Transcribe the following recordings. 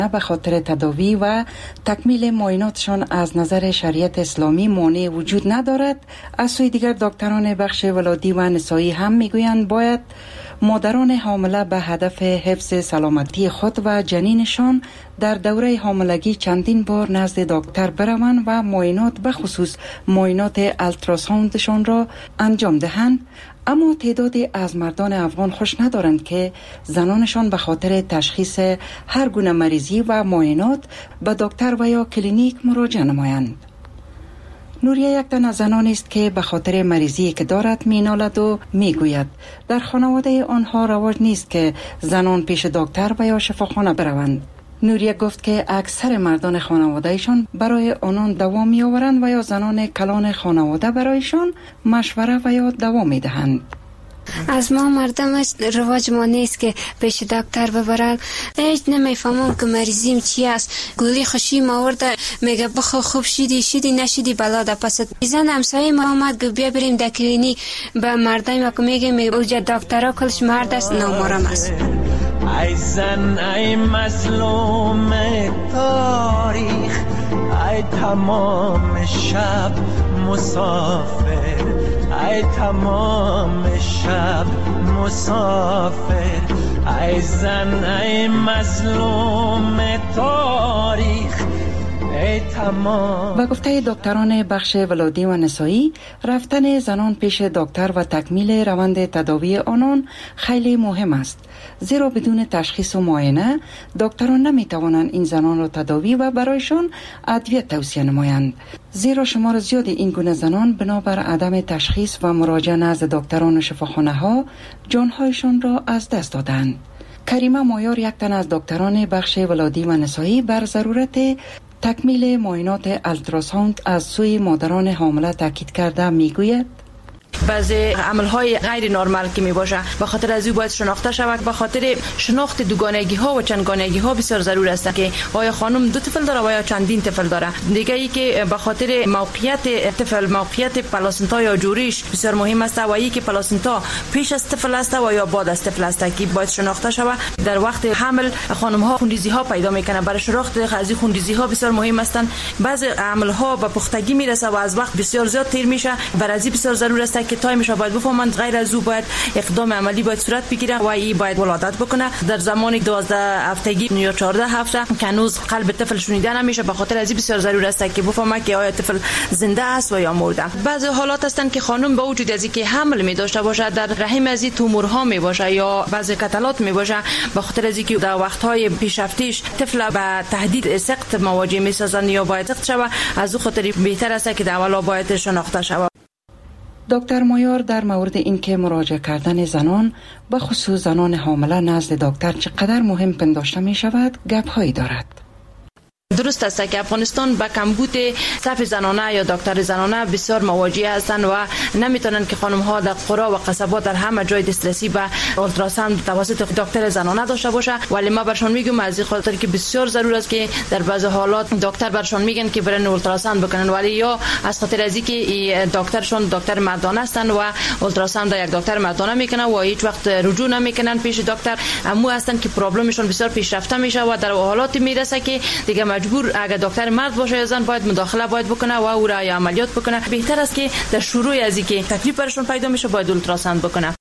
به خاطر تداوی و تکمیل معایناتشان از نظر شریعت اسلامی مانع وجود ندارد. از سوی دیگر دکتران بخش ولادی و نسایی هم میگویند باید مادران حامله به هدف حفظ سلامتی خود و جنینشان در دوره حاملگی چندین بار نزد دکتر بروند و معاینات به خصوص معاینات التراساوندشان را انجام دهند. اما تعدادی از مردان افغان خوش ندارند که زنانشان به خاطر تشخیص هر گونه مریضی و معاینات به دکتر و یا کلینیک مراجعه نمایند. نوریه یک تن از زنانی است که به خاطر مریضی که دارد مینالد و میگوید در خانواده آنها رواج نیست که زنان پیش دکتر و یا شفاخانه بروند. نوریه گفت که اکثر مردان خانوادهشان برای آنان دوا می آورند و یا زنان کلان خانواده برایشان مشوره و یا دوا می دهند. از ما مردم رواج ما نیست که پیش دکتر ببرن. هیچ نمیفهمم که مریضیم چی است. گولی خوشی ما آورده میگه بخو خوب شدی نشدی بلا ده پس زن همسایه ما آمد بیا بریم در کلینیک. به مردای ما که میگه اوجا دکترها کلش مرد است نامرم است. ای زن ای مظلوم تاریخ، ای تمام شب مسافر، ای تمام شب مسافر، ای زن ای مظلوم تاریخ. و گفته دکتران بخش ولادی و نسایی، رفتن زنان پیش دکتر و تکمیل روند تداوی آنان خیلی مهم است، زیرا بدون تشخیص و معاینه دکتران نمیتوانند این زنان را تداوی و برایشان ادویه توصیه نمایند، زیرا شمار زیادی این گونه زنان بنابر عدم تشخیص و مراجعه نزد دکتران و شفاخانه ها جانهایشان را از دست دادند. کریمه مایار، یک تن از دکتران بخش ولادی و نسایی، بر ضرورت تکمیل معاینات التراساوند از سوی مادران حامله تاکید کرده میگوید بعضی عملهای غیر نرمال که می باشه به خاطر از او باید شناخته شود. به خاطر شناخت دوگانگی ها و چندگانگی ها بسیار ضرور است که آیا خانم دو طفل داره و یا چندین طفل داره. دیگه ای که به خاطر موقعیت طفل، موقعیت پلاسنتا یا جوریش بسیار مهم است و ای که پلاسنتا پیش از طفل است و یا بعد از طفل است که باید شناخته شود. در وقت حمل خانم ها خونریزی ها پیدا میکنه، برای شناخت از خونریزی ها بسیار مهم هستند. بعضی عمل ها به پختگی میرسه و از وقت بسیار زیاد تیر میشه، برای از بسیار ضرور است که تایمش باید بفهمند. غیر از او باید اقدام عملی باید صورت بگیره و ای باید ولادت بکنه در زمان 12 هفتگی یا 14 هفته که هنوز قلب طفل شنیده نمیشه. به خاطر از بسیار ضرور است که بفهمه که آیا طفل زنده است و یا مرده. بعضی حالات هستند که خانم با وجود از اینکه حمل می داشته باشه در رحم از تومورها می باشه یا بعضی کتلات می باشه، به خاطر از اینکه در وقت‌های پیشرفتیش طفل به تهدید سقط مواجه می سازند یا باید سقط شود، از او خاطر بهتر است که در اولا باید شناخته شود. دکتر مایار در مورد اینکه مراجعه کردن زنان به خصوص زنان حامله نزد دکتر چقدر مهم پنداشته می شود گپ‌هایی دارد. درست است که افغانستان با کمبود صف زنانه یا دکتر زنانه بسیار مواجه هستند و نمیتونن که خانم ها در قرى و قصبات در همه جای دسترسی به اولتراساوند توسط دکتر زنانه داشته باشه. ولی ما برشون میگم از این خاطر که بسیار ضرور است که در بعضی حالات دکتر برشون میگن که برن اولتراساوند بکنن، ولی یا از خاطر از اینکه دکترشون دکتر مردانه هستند و اولتراساوند یک دکتر مردانه میکنه و هیچ وقت رجوع نمیکنن پیش دکتر، امو هستند که پرابلمشون بسیار پیشرفته میشه و در حالاتی میرسه که دیگه مجبور اگر دکتر مرد باشه یا زن باید مداخله باید بکنه و او را عملیات بکنه. بهتر است که در شروع از اینکه تکلیف برشون پیدا میشه باید اولتراساوند بکنه.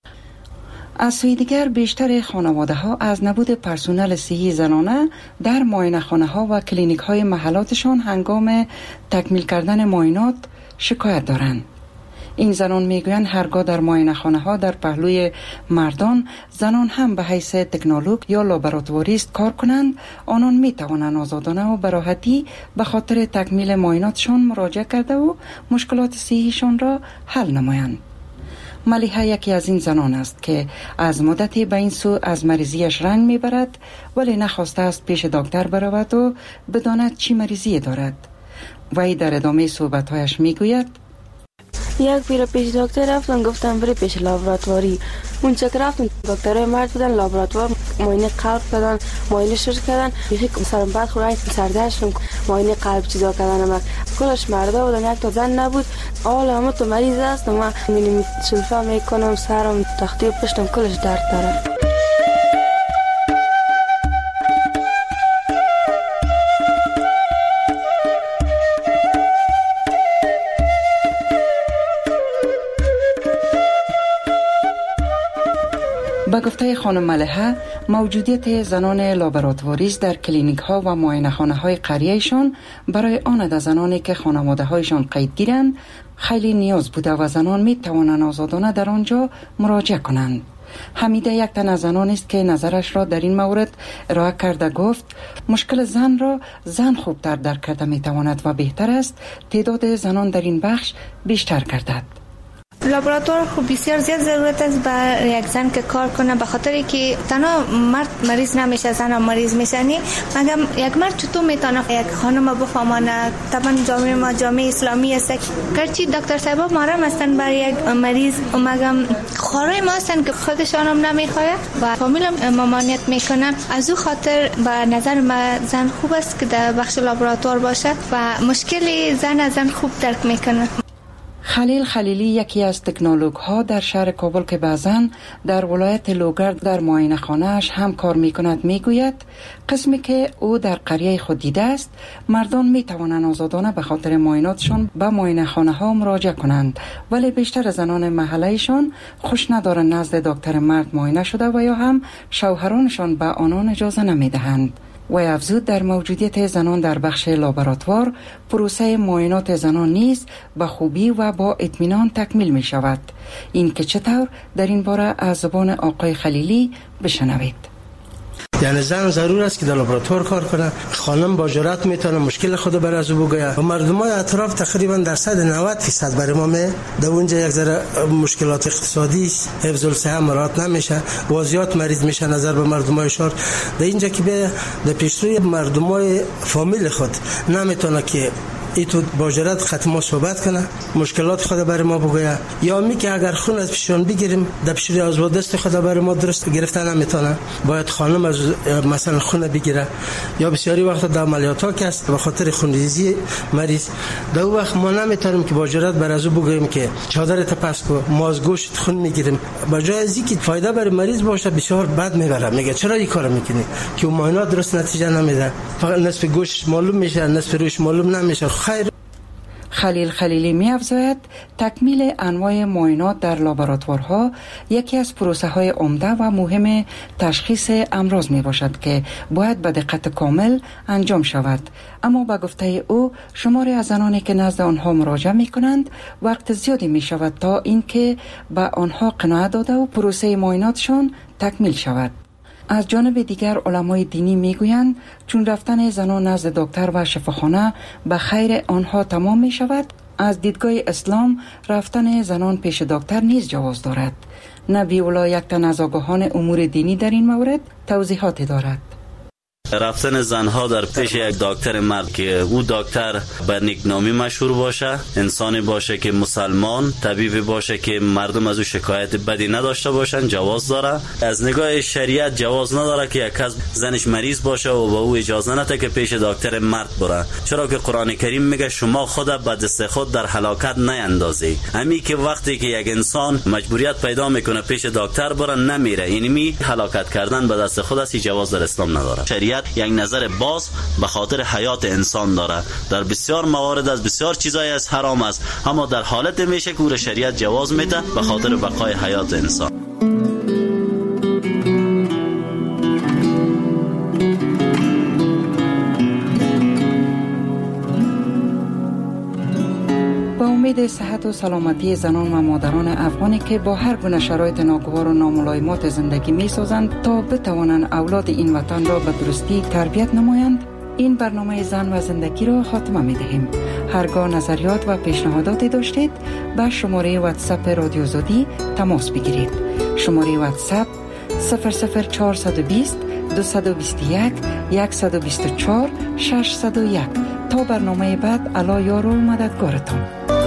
از سوی دیگر بیشتر خانواده ها از نبود پرسنل صحی زنانه در معاینه خانه ها و کلینیک های محلاتشان هنگام تکمیل کردن معاینات شکایت دارند. این زنان میگویند هرگاه در معاینه خانه ها در پهلوی مردان زنان هم به حیث تکنولوژ یا لابراتواریست کار کنند، آنان می توانند آزادانه و به راحتی به خاطر تکمیل معایناتشان مراجعه کرده و مشکلات صحیشان را حل نمایند. ملیحه یکی از این زنان است که از مدتی به این سو از مریضیش رنگ میبرد، ولی نخواسته است پیش دکتر برود و بداند چی مریضی دارد. وی در ادامه صحبت‌هایش میگوید یک بیر پیش دکتر رفتن، گفتم بری پیش لابراتواری. اونجا که رفتن دکترای مرد بودن، لابراتوار معاینه قلب کردن، معاینه شش کردن، یکی سرم بد خورد سردرشم معاینه قلب چیزا کردن، ما کلش مردا بودن، یک تا زن نبود. حالا تو مریض است، ما میریم سلفا میکنم، سرم تختی و پشتم کلش درد داره. به گفته خانم ملحه، موجودیت زنان لابراتواریست در کلینیک ها و معاینه خانه های قریهشان برای آن زنانی که خانواده هایشان قیدگیرند خیلی نیاز بوده و زنان می توانند آزادانه در آنجا مراجعه کنند. حمیده یک تن از زنان است که نظرش را در این مورد ارائه کرده. گفت مشکل زن را زن خوبتر درک کرده می تواند و بهتر است تعداد زنان در این بخش بیشتر گردد. لابراتوار خوب بسیار زیاد ضرورت است بر یک زن که کار کنه، به خاطر که تنها مرد مریض نمیشه، زن هم مریض میشه. مگم یک مرد چطور میتونه یک خانم بفهمانه؟ طبعا جامعه ما جامعه اسلامی است، گرچه دکتر صاحبا محرم هستن برای یک مریض، مگم خورای ما هستن که خودشان هم نمیخواه و فامیل هم ممانعت میکنن. از او خاطر به نظر من زن خوب است که در بخش لابراتوار باشه و مشکل زن خوب درک میکنه. خلیل خلیلی یکی از تکنولوژ ها در شهر کابل که بعضاً در ولایت لوگر در معاینه خانه‌اش هم کار میکند میگوید قسمی که او در قریه خود دیده است، مردان میتوانند آزادانه به خاطر معایناتشان به معاینه خانه ها مراجعه کنند، ولی بیشتر زنان محلهشان خوش ندارند نزد دکتر مرد معاینه شده و یا هم شوهرانشان به آنان اجازه نمیدهند. و افزود در موجودیت زنان در بخش لابراتوار پروسه معاینات زنان نیز به خوبی و با اطمینان تکمیل می شود. این که چطور در این باره از زبان آقای خلیلی بشنوید. یعنی زن ضرور است که در لابراتوار کار کنه، خانم با جرأت میتونه مشکل خود بر از او بگه و مردمای اطراف تقریبا درصد 90% برای ما در اونجا یک ذره مشکلات اقتصادی، حفظ الصحه مراعات نمیشه و زیاد مریض میشه نظر به مردمای شهر. در اینجا که به پیشروی مردمای فامیل خود نمیتونه که ایتو با جرأت خطما صحبت کنه، مشکلات خود برای ما بگه، یا می که اگر خون از پیشان بگیریم در پیشروی از دست خود برای ما درست گرفتن نمیتونه، باید خانم از مثلا خون بگیره، یا بسیاری وقت در عملیات ها که است به خاطر خونریزی مریض در وقت ما نمیتونیم که با جرأت بر از او بگیم که چادرت پس کو، ما از گوشت خون میگیریم. با جای از اینکه فایده برای مریض باشه بسیار بد میبره، میگه چرا این کارو میکنی که معاینات درست نتیجه نمیده، فقط نصف گوشت معلوم میشه، نصف روش معلوم نمیشه. خیر. خلیل خلیلی می افزاید تکمیل انواع معاینات در لابراتوارها یکی از پروسه های عمده و مهم تشخیص امراض می باشد که باید به دقت کامل انجام شود. اما به گفته او شماری از زنانی که نزد آنها مراجعه می کنند وقت زیادی می شود تا اینکه به آنها قناعت داده و پروسه معایناتشان تکمیل شود. از جانب دیگر علمای دینی میگویند چون رفتن زنان نزد دکتر و شفاخانه به خیر آنها تمام می شود، از دیدگاه اسلام رفتن زنان پیش دکتر نیز جواز دارد. نبی الله یک تن از آگاهان امور دینی در این مورد توضیحاتی دارد. رفتن زنها در پیش یک دکتر مرد که او دکتر به نیکنامی مشهور باشه، انسانی باشه که مسلمان، طبیبی باشه که مردم از او شکایت بدی نداشته باشن، جواز داره. از نگاه شریعت جواز نداره که یک کس زنش مریض باشه و به او اجازه نده که پیش دکتر مرد بره، چرا که قرآن کریم میگه شما خود به دست خود در هلاکت نیندازی. همین که وقتی که یک انسان مجبوریت پیدا میکنه پیش دکتر بره نمیره، اینمی هلاکت کردن به دست خود است، جواز در اسلام نداره. شریعت یک نظر باز به خاطر حیات انسان داره. در بسیار موارد از بسیار چیزای از حرام است، اما در حالت میشه که شریعت جواز میده به خاطر بقای حیات انسان. با امید صحت و سلامتی زنان و مادران افغانی که با هر گونه شرایط ناگوار و ناملایمات زندگی می سازند تا بتوانند اولاد این وطن را به درستی تربیت نمایند، این برنامه زن و زندگی را خاتمه می دهیم. هرگاه نظریات و پیشنهاداتی داشتید به شماره واتساپ رادیو آزادی تماس بگیرید. شماره واتساپ 00420 221 124 601. تا برنامه بعد، الله یار و مددگارتان.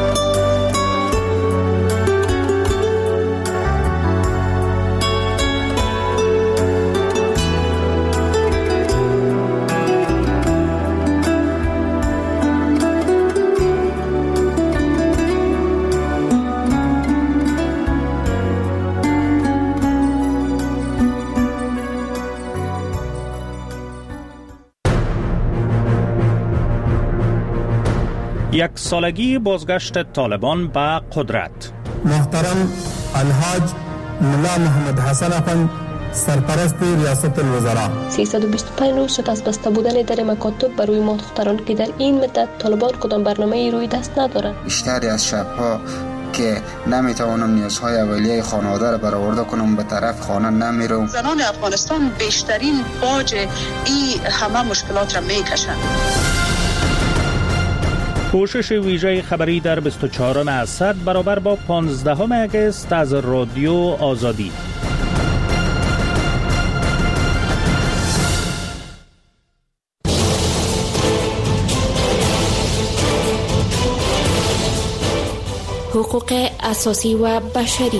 یک سالگی بازگشت طالبان به قدرت. محترم الحاج ملا محمد حسن افند سرپرست ریاست الوزراء 325 روز شد از بسته بودن در مکاتب بر روی ما دختران که در این مدت طالبان کدام برنامه روی دست ندارند. بیشتری از شبها که نمیتوانم نیازهای اولیه خانواده را برآورده کنم به طرف خانه نمیرم. زنان افغانستان بیشترین باج این همه مشکلات را میکشند. پوشش ویژه خبری در 24 اسد برابر با 15 اگست از رادیو آزادی. حقوق اساسی و بشری.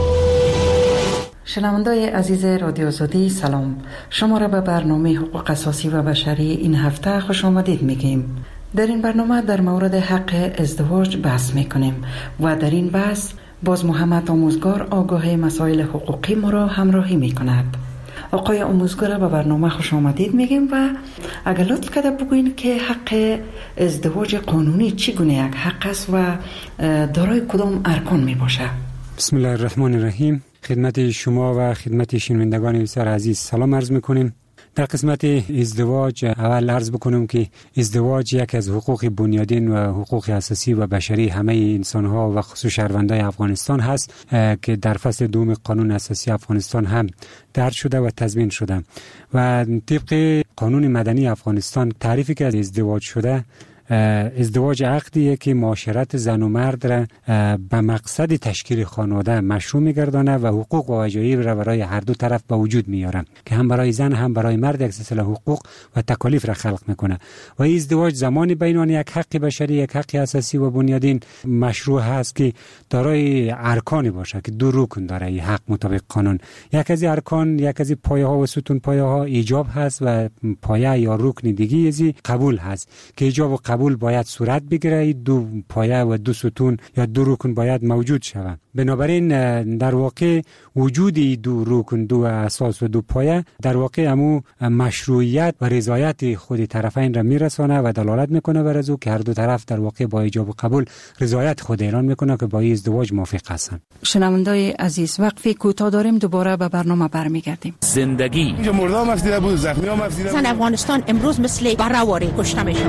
شنوندای عزیز رادیو آزادی سلام، شما را به برنامه حقوق اساسی و بشری این هفته خوش آمدید میگیم. در این برنامه در مورد حق ازدواج بحث میکنیم و در این بحث باز محمد آموزگار آگاه مسائل حقوقی ما را همراهی میکند. آقای آموزگار به برنامه خوش آمدید میگیم و اگر لطف کرده بگوین که حق ازدواج قانونی چگونه یک حق است و دارای کدام ارکان می باشه؟ بسم الله الرحمن الرحیم. خدمت شما و خدمت شنوندگان بسیار عزیز سلام عرض میکنیم. در قسمت ازدواج اول عرض بکنم که ازدواج یک از حقوق بنیادین و حقوق اساسی و بشری همه انسان‌ها و خصوص شهروندان افغانستان هست که در فصل دوم قانون اساسی افغانستان هم درج شده و تضمین شده و طبق قانون مدنی افغانستان تعریفی که از ازدواج شده، ازدواج عقدیه که معاشرت زن و مرد را به مقصد تشکیل خانواده مشروع می‌گردانه و حقوق و واجبات را برای هر دو طرف به وجود میاره که هم برای زن هم برای مرد یک سلسله حقوق و تکالیف را خلق میکنه و این ازدواج زمانی بین آن یک حق بشری، یک حق اساسی و بنیادین مشروع هست که دارای ارکانی باشه که دو رکن داره این حق مطابق قانون. یک از ارکان، یک از پایه‌ها و ستون پایه‌ها ایجاب هست و پایه یا رکن دیگه از قبول هست که ایجاب و قبول باید صورت بگیره. دو پایه و دو ستون یا دو رکن باید موجود شود. بنابراین در واقع وجود دو رکن، دو اساس و دو پایه در واقع همو مشروعیت و رضایت خود طرفین را میرسانه و دلالت میکنه بر از او که هر دو طرف در واقع با ایجاب و قبول رضایت خود اعلان میکنه که با این ازدواج موافق هستند. شنوندای عزیز وقفی کوتاه داریم، دوباره به برنامه برمیگردیم. زندگی اینجا مردم افزیده بود، زخمی هم افزیده بود. زن افغانستان امروز مثل برهواری کشته میشه.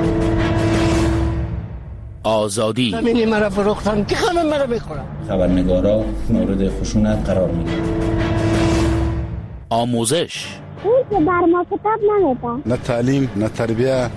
آزادی. همینی مرا فروختن که خانم مرا بخورم. خبرنگارا مورد خشونت قرار میگیرن. آموزش. اون که بر ما کتاب نمیدن. نه تعلیم، نه تربیه،